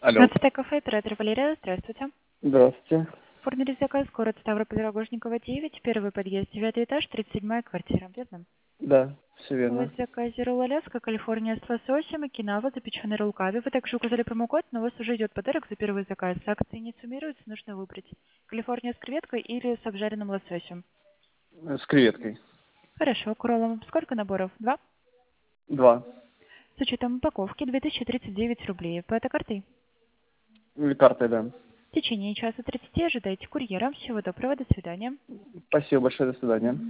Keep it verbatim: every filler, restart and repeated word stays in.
Алло. двадцатое кафе, оператор Валерия, здравствуйте. Здравствуйте. Оформили заказ, город Ставрополь-Рогожникова, девять, первый подъезд, девятый этаж, тридцать седьмая квартира, верно? Да, все У вас верно. в заказе ролл Аляска, Калифорния с лососем, окинава, запеченный роллкави. Вы также указали промокод, но у вас уже идет подарок за первый заказ. Акции не суммируются, нужно выбрать. Калифорния с креветкой или с обжаренным лососем. Э, С креветкой. Хорошо, к роллам. Сколько наборов? Два? Два. С учетом упаковки две тысячи тридцать девять рублей. По этой карте? Или картой, да. В течение часа тридцати ожидайте курьера. Всего доброго, до свидания. Спасибо большое, до свидания.